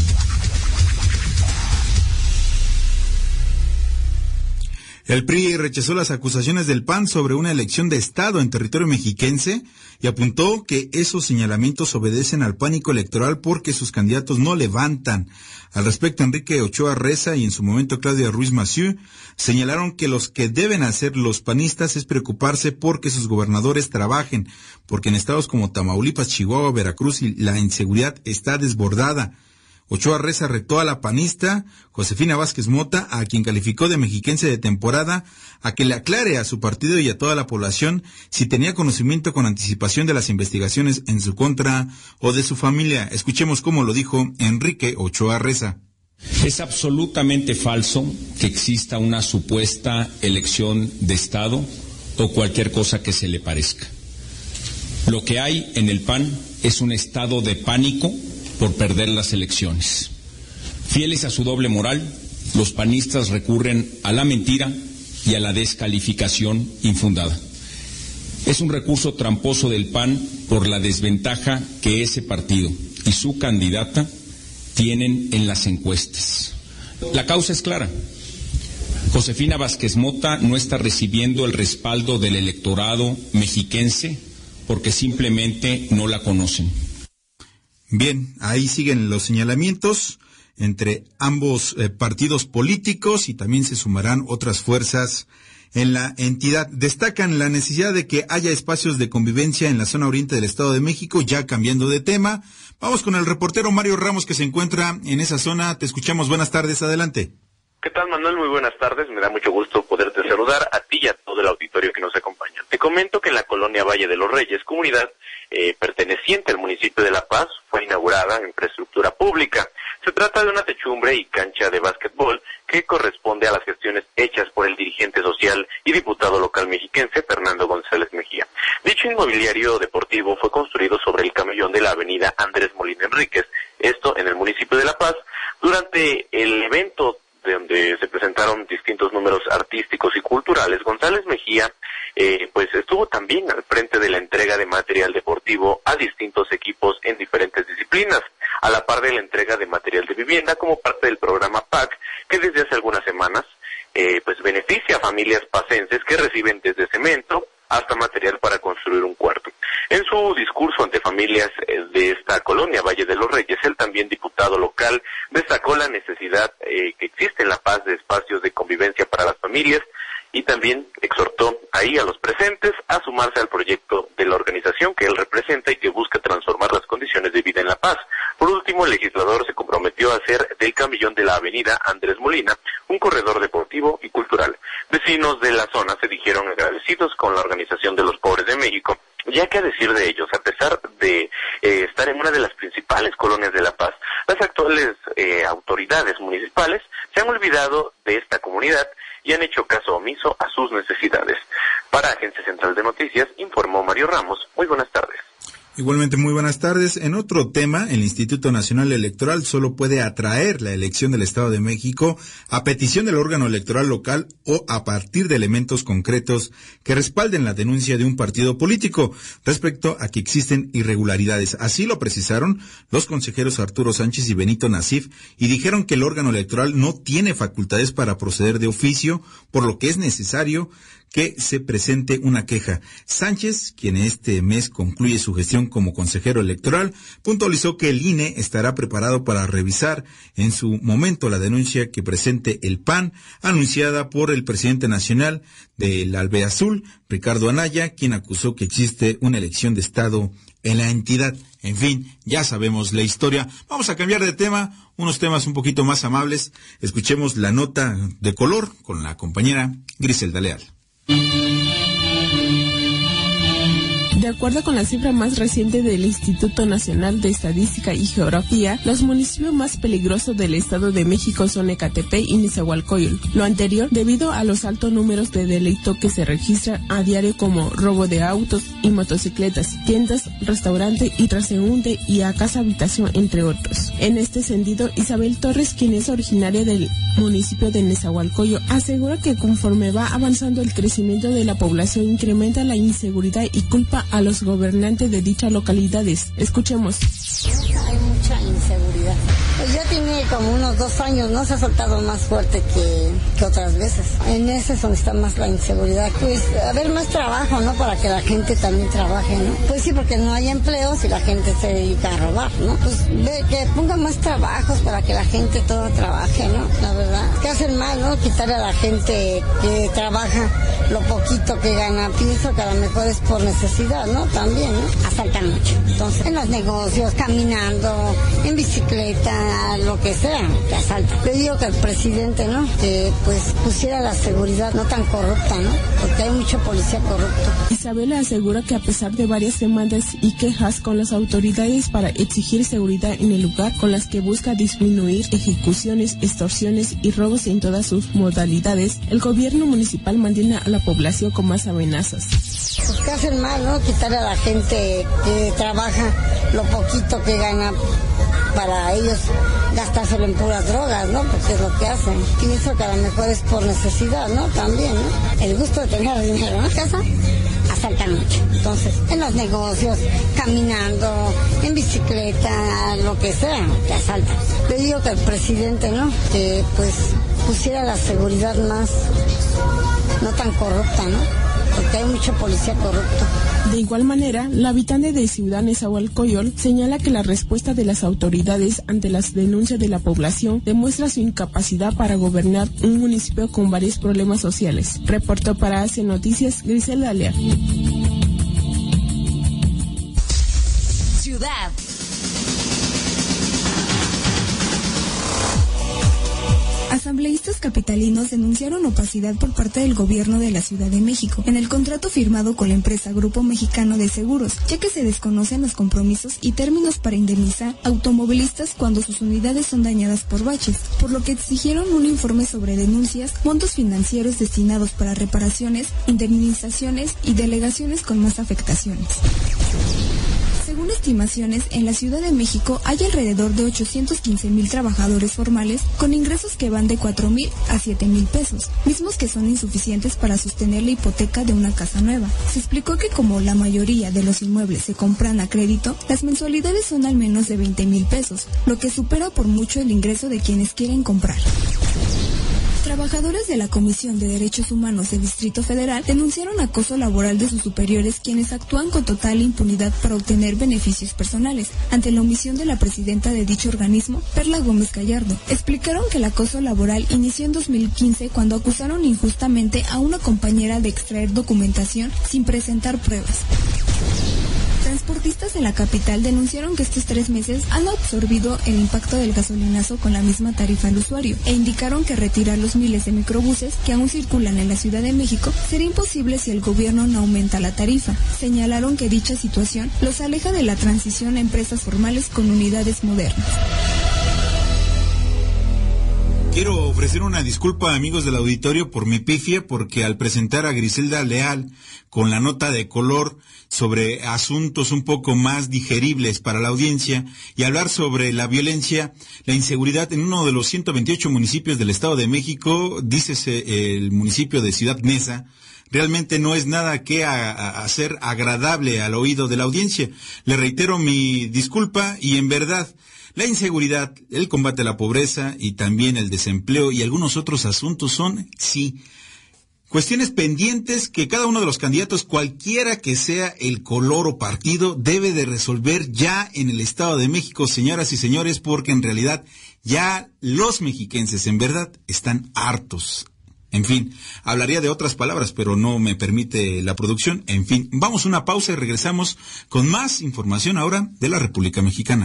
El PRI rechazó las acusaciones del PAN sobre una elección de Estado en territorio mexiquense y apuntó que esos señalamientos obedecen al pánico electoral porque sus candidatos no levantan. Al respecto, Enrique Ochoa Reza y en su momento Claudia Ruiz Massieu señalaron que los que deben hacer los panistas es preocuparse porque sus gobernadores trabajen, porque en estados como Tamaulipas, Chihuahua, Veracruz la inseguridad está desbordada. Ochoa Reza retó a la panista Josefina Vázquez Mota, a quien calificó de mexiquense de temporada, a que le aclare a su partido y a toda la población si tenía conocimiento con anticipación de las investigaciones en su contra o de su familia. Escuchemos cómo lo dijo Enrique Ochoa Reza. Es absolutamente falso que exista una supuesta elección de Estado o cualquier cosa que se le parezca. Lo que hay en el PAN es un estado de pánico por perder las elecciones. Fieles a su doble moral, los panistas recurren a la mentira y a la descalificación infundada. Es un recurso tramposo del PAN por la desventaja que ese partido y su candidata tienen en las encuestas. La causa es clara. Josefina Vázquez Mota no está recibiendo el respaldo del electorado mexiquense porque simplemente no la conocen. Bien, ahí siguen los señalamientos entre ambos partidos políticos y también se sumarán otras fuerzas en la entidad. Destacan la necesidad de que haya espacios de convivencia en la zona oriente del Estado de México. Ya cambiando de tema, vamos con el reportero Mario Ramos, que se encuentra en esa zona. Te escuchamos. Buenas tardes, adelante. ¿Qué tal, Manuel? Muy buenas tardes. Me da mucho gusto poderte saludar a ti y a todo el auditorio que nos acompaña. Te comento que en la colonia Valle de los Reyes, comunidad perteneciente al municipio de La Paz fue inaugurada en infraestructura pública. Se trata de una techumbre y cancha de básquetbol que corresponde a las gestiones hechas por el dirigente social y diputado local mexiquense Fernando González Mejía. Dicho inmobiliario deportivo fue construido sobre el camellón de la avenida Andrés Molina Enríquez, esto en el municipio de La Paz. Durante el evento donde se presentaron distintos números artísticos y culturales, González Mejía pues estuvo también al frente de la entrega de material deportivo a distintos equipos en diferentes disciplinas, a la par de la entrega de material de vivienda como parte del programa PAC, que desde hace algunas semanas pues beneficia a familias pacenses que reciben desde cemento hasta material para construir un cuarto. En su discurso ante familias de esta colonia, Valle de los Reyes, el también diputado local destacó la necesidad que existe en La Paz de espacios de convivencia para las familias y también exhortó ahí a los presentes a sumarse al proyecto de la organización que él representa y que busca transformar las condiciones de vida en La Paz. Por último, el legislador se comprometió a hacer del camellón de la avenida Andrés Molina un corredor deportivo y cultural. Vecinos de la zona se dijeron agradecidos con la Organización de los Pobres de México, ya que a decir de ellos, a pesar de estar en una de las principales colonias de La Paz, las actuales autoridades municipales se han olvidado de esta comunidad y han hecho caso omiso a sus necesidades. Para Agencia Central de Noticias, informó Mario Ramos. Muy buenas tardes. Igualmente, muy buenas tardes. En otro tema, el Instituto Nacional Electoral solo puede atraer la elección del Estado de México a petición del órgano electoral local o a partir de elementos concretos que respalden la denuncia de un partido político respecto a que existen irregularidades. Así lo precisaron los consejeros Arturo Sánchez y Benito Nasif y dijeron que el órgano electoral no tiene facultades para proceder de oficio, por lo que es necesario que se presente una queja. Sánchez, quien este mes concluye su gestión como consejero electoral, puntualizó que el INE estará preparado para revisar en su momento la denuncia que presente el PAN, anunciada por el presidente nacional del Albeazul, Ricardo Anaya, quien acusó que existe una elección de Estado en la entidad. En fin, ya sabemos la historia. Vamos a cambiar de tema, unos temas un poquito más amables. Escuchemos la nota de color con la compañera Griselda Leal. De acuerdo con la cifra más reciente del Instituto Nacional de Estadística y Geografía, los municipios más peligrosos del Estado de México son Ecatepec y Nezahualcóyotl. Lo anterior debido a los altos números de delito que se registran a diario, como robo de autos y motocicletas, tiendas, restaurante y transeúnte y a casa habitación, entre otros. En este sentido, Isabel Torres, quien es originaria del municipio de Nezahualcóyotl, asegura que conforme va avanzando el crecimiento de la población, incrementa la inseguridad y culpa a los gobernantes de dichas localidades. Escuchemos. Hay mucha inseguridad. Pues ya tiene como unos 2 años, ¿no? Se ha soltado más fuerte que otras veces. En ese es donde está más la inseguridad. Pues haber más trabajo, ¿no? Para que la gente también trabaje, ¿no? Pues sí, porque no hay empleos y la gente se dedica a robar, ¿no? Pues que pongan más trabajos para que la gente todo trabaje, ¿no? La verdad. Que hacen mal, ¿no? Quitarle a la gente que trabaja lo poquito que gana. Pienso que a lo mejor es por necesidad, ¿no? También, ¿no? Asaltan mucho. Entonces, en los negocios, caminando, en bicicleta, lo que sea, que asaltan. Yo digo que el presidente, ¿no? Que pues pusiera la seguridad no tan corrupta, ¿no? Porque hay mucho policía corrupto. Isabela asegura que a pesar de varias demandas y quejas con las autoridades para exigir seguridad en el lugar, con las que busca disminuir ejecuciones, extorsiones y robos en todas sus modalidades, el gobierno municipal mantiene a la población con más amenazas. Pues que hacen mal, ¿no? Quitarle a la gente que trabaja lo poquito que gana para ellos gastárselo en puras drogas, ¿no? Porque es lo que hacen. Pienso que a lo mejor es por necesidad, ¿no? También, ¿no? El gusto de tener dinero en la casa, asaltan mucho. Entonces, en los negocios, caminando, en bicicleta, lo que sea, te asaltan. Yo digo que el presidente, ¿no? Que pues pusiera la seguridad más, no tan corrupta, ¿no? Porque hay mucho policía corrupto. De igual manera, la habitante de Ciudad Nezahualcóyotl señala que la respuesta de las autoridades ante las denuncias de la población demuestra su incapacidad para gobernar un municipio con varios problemas sociales. Reportó para AC Noticias Griselda Leal. Ciudad. Asamblea asambleístas capitalinos denunciaron opacidad por parte del gobierno de la Ciudad de México en el contrato firmado con la empresa Grupo Mexicano de Seguros, ya que se desconocen los compromisos y términos para indemnizar automovilistas cuando sus unidades son dañadas por baches, por lo que exigieron un informe sobre denuncias, montos financieros destinados para reparaciones, indemnizaciones y delegaciones con más afectaciones. Según estimaciones, en la Ciudad de México hay alrededor de 815,000 trabajadores formales con ingresos que van de 4,000 a 7,000 pesos, mismos que son insuficientes para sostener la hipoteca de una casa nueva. Se explicó que como la mayoría de los inmuebles se compran a crédito, las mensualidades son al menos de 20,000 pesos, lo que supera por mucho el ingreso de quienes quieren comprar. Trabajadores de la Comisión de Derechos Humanos del Distrito Federal denunciaron acoso laboral de sus superiores, quienes actúan con total impunidad para obtener beneficios personales. Ante la omisión de la presidenta de dicho organismo, Perla Gómez Gallardo, explicaron que el acoso laboral inició en 2015 cuando acusaron injustamente a una compañera de extraer documentación sin presentar pruebas. Transportistas en la capital denunciaron que estos 3 meses han absorbido el impacto del gasolinazo con la misma tarifa al usuario e indicaron que retirar los miles de microbuses que aún circulan en la Ciudad de México será imposible si el gobierno no aumenta la tarifa. Señalaron que dicha situación los aleja de la transición a empresas formales con unidades modernas. Quiero ofrecer una disculpa, amigos del auditorio, por mi pifia, porque al presentar a Griselda Leal con la nota de color sobre asuntos un poco más digeribles para la audiencia y hablar sobre la violencia, la inseguridad en uno de los 128 municipios del Estado de México, dícese el municipio de Ciudad Neza, realmente no es nada que hacer agradable al oído de la audiencia. Le reitero mi disculpa y en verdad, la inseguridad, el combate a la pobreza y también el desempleo y algunos otros asuntos son, sí, cuestiones pendientes que cada uno de los candidatos, cualquiera que sea el color o partido, debe de resolver ya en el Estado de México, señoras y señores, porque en realidad ya los mexiquenses en verdad están hartos. En fin, hablaría de otras palabras, pero no me permite la producción. En fin, vamos a una pausa y regresamos con más información ahora de la República Mexicana.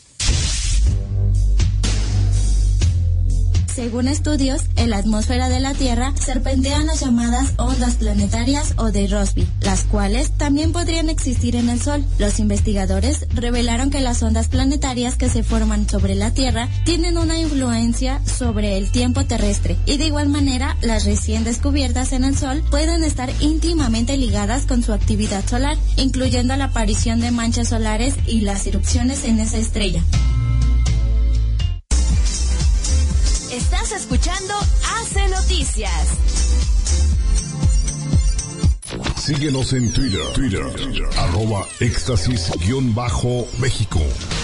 Según estudios, en la atmósfera de la Tierra serpentean las llamadas ondas planetarias o de Rossby, las cuales también podrían existir en el Sol. Los investigadores revelaron que las ondas planetarias que se forman sobre la Tierra tienen una influencia sobre el tiempo terrestre y de igual manera las recién descubiertas en el Sol pueden estar íntimamente ligadas con su actividad solar, incluyendo la aparición de manchas solares y las erupciones en esa estrella. Estás escuchando AC Noticias. Síguenos en Twitter, @éxtasis_México.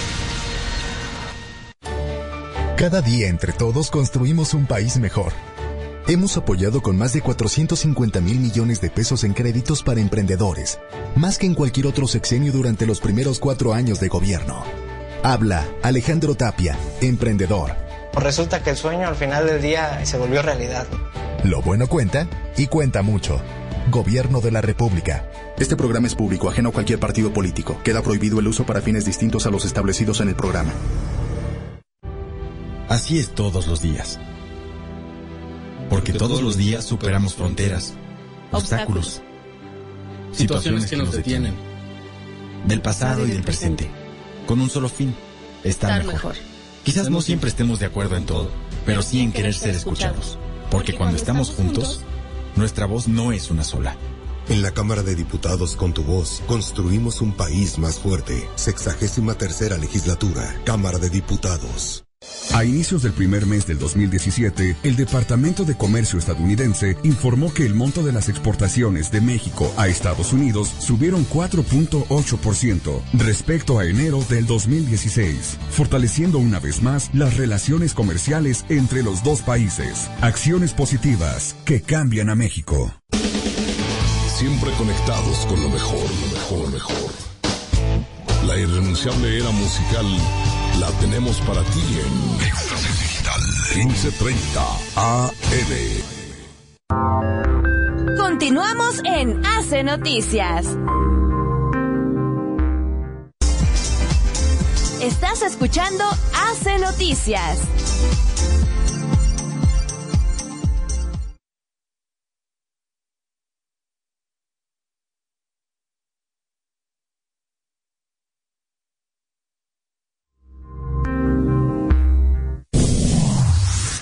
Cada día entre todos construimos un país mejor. Hemos apoyado con más de 450,000 millones de pesos en créditos para emprendedores, más que en cualquier otro sexenio durante los primeros 4 años de gobierno. Habla Alejandro Tapia, emprendedor. Resulta que el sueño al final del día se volvió realidad. Lo bueno cuenta y cuenta mucho. Gobierno de la República. Este programa es público, ajeno a cualquier partido político. Queda prohibido el uso para fines distintos a los establecidos en el programa. Así es todos los días. Porque todos los días superamos fronteras, obstáculos, situaciones que nos detienen. Del pasado y del presente. Con un solo fin, estar mejor. Quizás no siempre estemos de acuerdo en todo, pero sí en querer ser escuchados. Porque cuando estamos juntos, nuestra voz no es una sola. En la Cámara de Diputados, con tu voz, construimos un país más fuerte. 63ª Legislatura, Cámara de Diputados. A inicios del primer mes del 2017, el Departamento de Comercio estadounidense informó que el monto de las exportaciones de México a Estados Unidos subieron 4.8% respecto a enero del 2016, fortaleciendo una vez más las relaciones comerciales entre los dos países. Acciones positivas que cambian a México. Siempre conectados con lo mejor, lo mejor. La irrenunciable era musical la tenemos para ti en Éxtasis Digital 1530 AM. Continuamos en AC Noticias. Estás escuchando AC Noticias.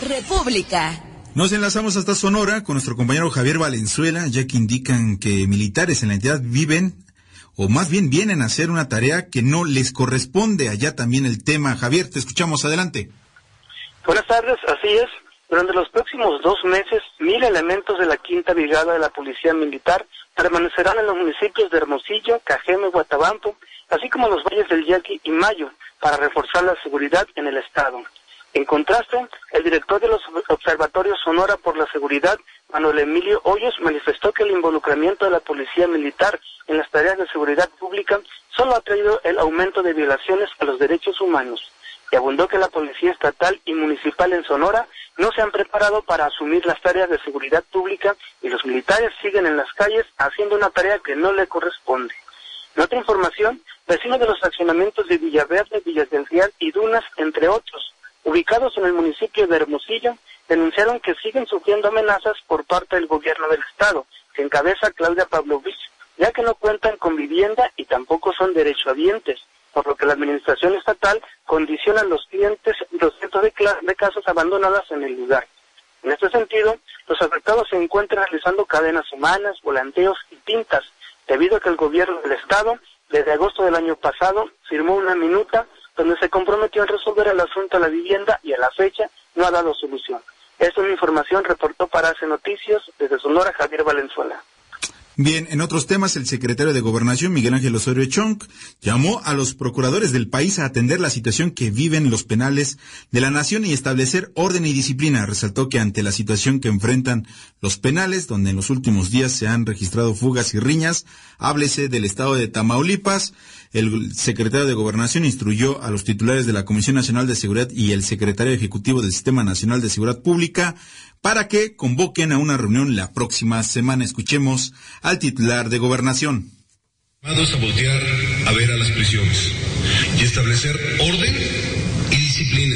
República. Nos enlazamos hasta Sonora con nuestro compañero Javier Valenzuela, ya que indican que militares en la entidad viven, o más bien vienen a hacer una tarea que no les corresponde. Allá también el tema. Javier, te escuchamos, adelante. Buenas tardes, así es. Durante los próximos 2 meses, 1,000 elementos de la 5ª Brigada de la Policía Militar permanecerán en los municipios de Hermosillo, Cajeme, Guatabampo, así como los valles del Yaqui y Mayo, para reforzar la seguridad en el estado. En contraste, el director de los Observatorios Sonora por la Seguridad, Manuel Emilio Hoyos, manifestó que el involucramiento de la Policía Militar en las tareas de seguridad pública solo ha traído el aumento de violaciones a los derechos humanos, y abundó que la Policía Estatal y Municipal en Sonora no se han preparado para asumir las tareas de seguridad pública y los militares siguen en las calles haciendo una tarea que no le corresponde. En otra información, vecinos de los fraccionamientos de Villaverde, Villas del Real y Dunas, entre otros, ubicados en el municipio de Hermosillo, denunciaron que siguen sufriendo amenazas por parte del gobierno del estado, que encabeza Claudia Pavlovich, ya que no cuentan con vivienda y tampoco son derechohabientes, por lo que la administración estatal condiciona los cientos de casas abandonadas en el lugar. En este sentido, los afectados se encuentran realizando cadenas humanas, volanteos y pintas, debido a que el gobierno del estado, desde agosto del año pasado, firmó una minuta donde se comprometió a resolver el asunto de la vivienda y a la fecha no ha dado solución. Esta es una información, reportó para AC Noticias desde Sonora Javier Valenzuela. Bien, en otros temas, el secretario de Gobernación, Miguel Ángel Osorio Chong, llamó a los procuradores del país a atender la situación que viven los penales de la nación y establecer orden y disciplina. Resaltó que ante la situación que enfrentan los penales, donde en los últimos días se han registrado fugas y riñas, háblese del estado de Tamaulipas, el secretario de Gobernación instruyó a los titulares de la Comisión Nacional de Seguridad y el secretario ejecutivo del Sistema Nacional de Seguridad Pública para que convoquen a una reunión la próxima semana. Escuchemos al titular de Gobernación. Llamados a voltear a ver a las prisiones y establecer orden y disciplina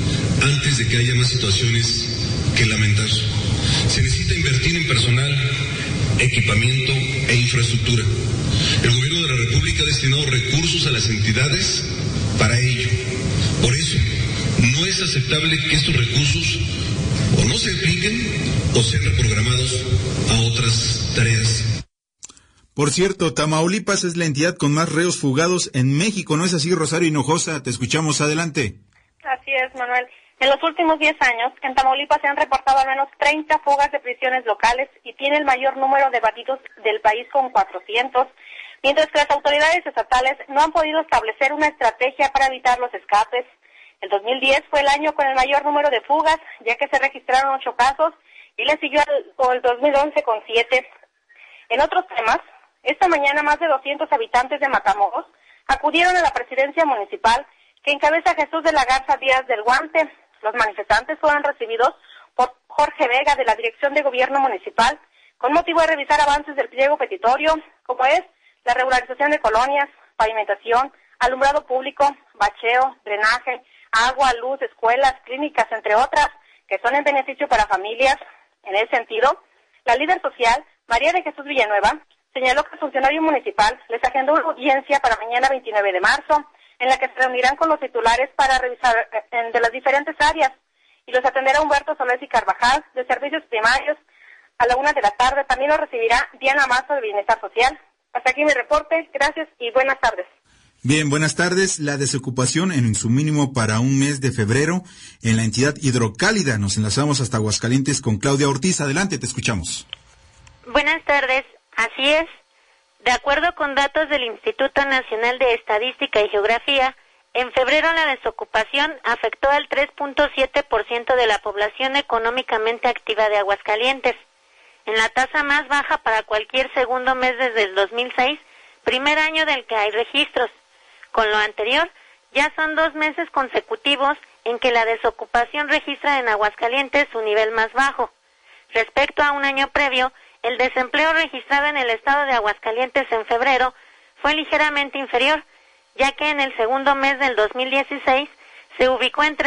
antes de que haya más situaciones que lamentar. Se necesita invertir en personal, equipamiento e infraestructura. El gobierno de la República ha destinado recursos a las entidades para ello. Por eso, no es aceptable que estos recursos o no se apliquen o sean reprogramados a otras tareas. Por cierto, Tamaulipas es la entidad con más reos fugados en México, ¿no es así, Rosario Hinojosa? Te escuchamos, adelante. Así es, Manuel. En los últimos 10 años, en Tamaulipas se han reportado al menos 30 fugas de prisiones locales y tiene el mayor número de evadidos del país con 400, mientras que las autoridades estatales no han podido establecer una estrategia para evitar los escapes. El 2010 fue el año con el mayor número de fugas, ya que se registraron 8 casos, y le siguió el 2011 con 7. En otros temas, esta mañana más de 200 habitantes de Matamoros acudieron a la presidencia municipal que encabeza Jesús de la Garza Díaz del Guante. Los manifestantes fueron recibidos por Jorge Vega de la Dirección de Gobierno Municipal con motivo de revisar avances del pliego petitorio, como es la regularización de colonias, pavimentación, alumbrado público, bacheo, drenaje, agua, luz, escuelas, clínicas, entre otras, que son en beneficio para familias. En ese sentido, la líder social, María de Jesús Villanueva, señaló que el funcionario municipal les agendó una audiencia para mañana 29 de marzo, en la que se reunirán con los titulares para revisar de las diferentes áreas, y los atenderá Humberto Solés y Carvajal, de Servicios Primarios. A la 1 de la tarde también lo recibirá Diana Mazo, de Bienestar Social. Hasta aquí mi reporte, gracias y buenas tardes. Bien, buenas tardes. La desocupación en su mínimo para un mes de febrero en la entidad Hidrocálida. Nos enlazamos hasta Aguascalientes con Claudia Ortiz. Adelante, te escuchamos. Buenas tardes. Así es. De acuerdo con datos del Instituto Nacional de Estadística y Geografía, en febrero la desocupación afectó al 3.7% de la población económicamente activa de Aguascalientes, en la tasa más baja para cualquier segundo mes desde el 2006, primer año del que hay registros. Con lo anterior, ya son 2 meses consecutivos en que la desocupación registra en Aguascalientes su nivel más bajo. Respecto a un año previo, el desempleo registrado en el estado de Aguascalientes en febrero fue ligeramente inferior, ya que en el segundo mes del 2016 se ubicó en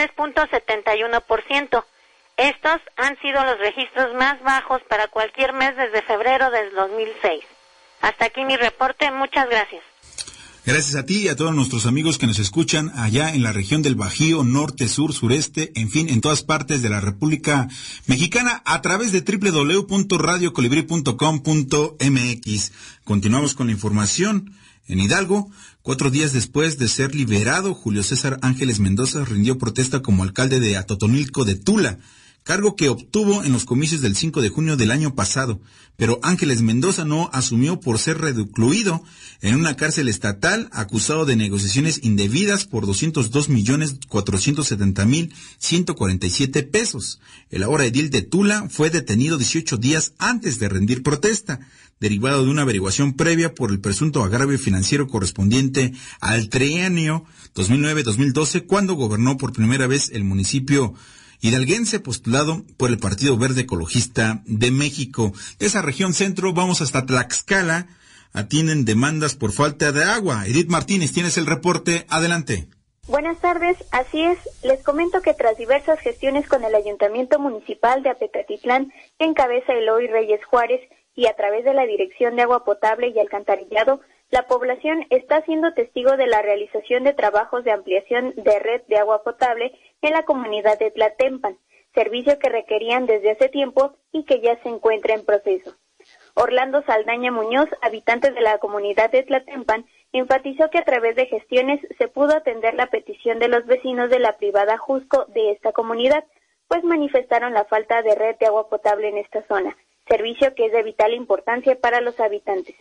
3.71%. Estos han sido los registros más bajos para cualquier mes desde febrero del 2006. Hasta aquí mi reporte, muchas gracias. Gracias a ti y a todos nuestros amigos que nos escuchan allá en la región del Bajío, norte, sur, sureste, en fin, en todas partes de la República Mexicana a través de www.radiocolibri.com.mx. Continuamos con la información. En Hidalgo, 4 días después de ser liberado, Julio César Ángeles Mendoza rindió protesta como alcalde de Atotonilco de Tula, cargo que obtuvo en los comicios del 5 de junio del año pasado, pero Ángeles Mendoza no asumió por ser recluido en una cárcel estatal acusado de negociaciones indebidas por 202.470.147 pesos. El ahora edil de Tula fue detenido 18 días antes de rendir protesta, derivado de una averiguación previa por el presunto agravio financiero correspondiente al trienio 2009-2012, cuando gobernó por primera vez el municipio hidalguense postulado por el Partido Verde Ecologista de México. De esa región centro vamos hasta Tlaxcala. Atienden demandas por falta de agua. Edith Martínez, tienes el reporte. Adelante. Buenas tardes, así es. Les comento que tras diversas gestiones con el Ayuntamiento Municipal de Apetatitlán, que encabeza Eloy Reyes Juárez, y a través de la Dirección de Agua Potable y Alcantarillado, la población está siendo testigo de la realización de trabajos de ampliación de red de agua potable en la comunidad de Tlatempan, servicio que requerían desde hace tiempo y que ya se encuentra en proceso. Orlando Saldaña Muñoz, habitante de la comunidad de Tlatempan, enfatizó que a través de gestiones se pudo atender la petición de los vecinos de la privada Jusco de esta comunidad, pues manifestaron la falta de red de agua potable en esta zona, servicio que es de vital importancia para los habitantes.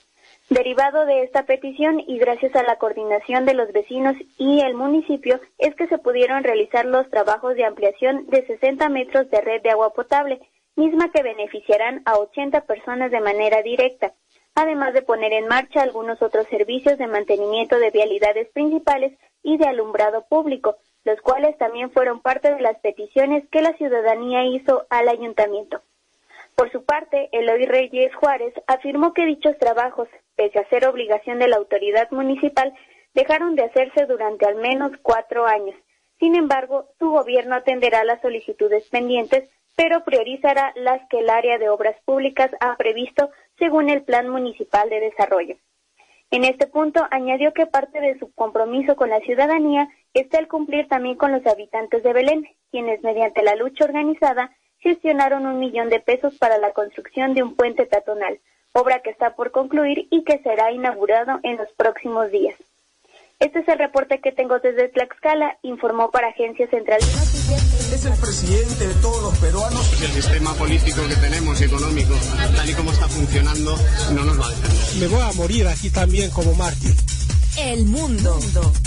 Derivado de esta petición y gracias a la coordinación de los vecinos y el municipio es que se pudieron realizar los trabajos de ampliación de 60 metros de red de agua potable, misma que beneficiarán a 80 personas de manera directa, además de poner en marcha algunos otros servicios de mantenimiento de vialidades principales y de alumbrado público, los cuales también fueron parte de las peticiones que la ciudadanía hizo al ayuntamiento. Por su parte, Eloy Reyes Juárez afirmó que dichos trabajos, pese a ser obligación de la autoridad municipal, dejaron de hacerse durante al menos 4 años. Sin embargo, su gobierno atenderá las solicitudes pendientes, pero priorizará las que el área de obras públicas ha previsto según el Plan Municipal de Desarrollo. En este punto, añadió que parte de su compromiso con la ciudadanía está el cumplir también con los habitantes de Belén, quienes mediante la lucha organizada gestionaron 1 millón de pesos para la construcción de un puente peatonal, obra que está por concluir y que será inaugurado en los próximos días. Este es el reporte que tengo desde Tlaxcala, informó para Agencia Central de Noticias. Es el presidente de todos los peruanos. El sistema político que tenemos, económico, tal y como está funcionando, no nos va a dejar. Me voy a morir aquí también como mártir. El mundo.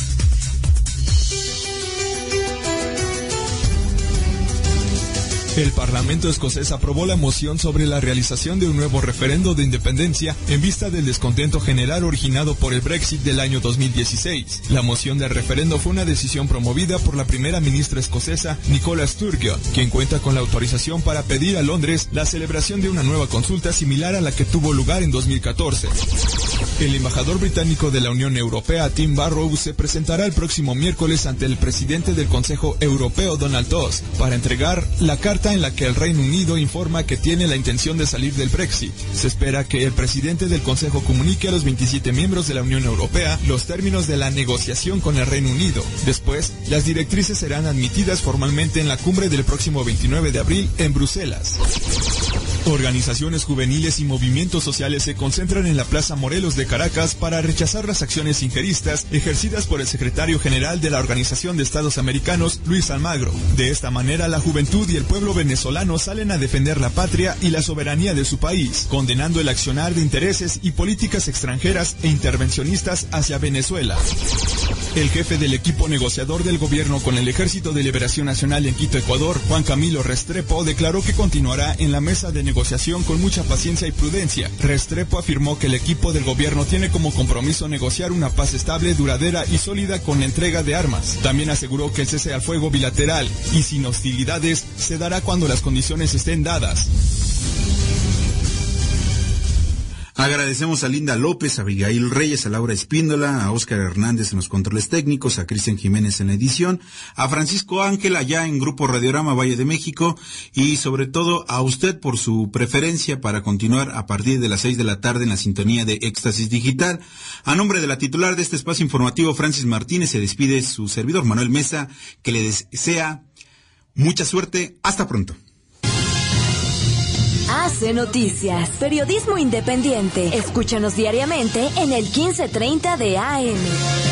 El Parlamento escocés aprobó la moción sobre la realización de un nuevo referendo de independencia en vista del descontento general originado por el Brexit del año 2016. La moción del referendo fue una decisión promovida por la primera ministra escocesa Nicola Sturgeon, quien cuenta con la autorización para pedir a Londres la celebración de una nueva consulta similar a la que tuvo lugar en 2014. El embajador británico de la Unión Europea, Tim Barrow, se presentará el próximo miércoles ante el presidente del Consejo Europeo, Donald Tusk, para entregar la carta en la que el Reino Unido informa que tiene la intención de salir del Brexit. Se espera que el presidente del Consejo comunique a los 27 miembros de la Unión Europea los términos de la negociación con el Reino Unido. Después, las directrices serán admitidas formalmente en la cumbre del próximo 29 de abril en Bruselas. Organizaciones juveniles y movimientos sociales se concentran en la Plaza Morelos de Caracas para rechazar las acciones injeristas ejercidas por el secretario general de la Organización de Estados Americanos, Luis Almagro. De esta manera, la juventud y el pueblo venezolano salen a defender la patria y la soberanía de su país, condenando el accionar de intereses y políticas extranjeras e intervencionistas hacia Venezuela. El jefe del equipo negociador del gobierno con el Ejército de Liberación Nacional en Quito, Ecuador, Juan Camilo Restrepo, declaró que continuará en la mesa de negociación con mucha paciencia y prudencia. Restrepo afirmó que el equipo del gobierno tiene como compromiso negociar una paz estable, duradera y sólida con la entrega de armas. También aseguró que el cese al fuego bilateral y sin hostilidades se dará cuando las condiciones estén dadas. Agradecemos a Linda López, a Abigail Reyes, a Laura Espíndola, a Óscar Hernández en los controles técnicos, a Cristian Jiménez en la edición, a Francisco Ángel allá en Grupo Radiorama Valle de México y sobre todo a usted por su preferencia para continuar a partir de las 6 de la tarde en la sintonía de Éxtasis Digital. A nombre de la titular de este espacio informativo, Francis Martínez, se despide su servidor Manuel Mesa, que le desea mucha suerte. Hasta pronto. Hace Noticias, periodismo independiente. Escúchanos diariamente en el 1530 de AM.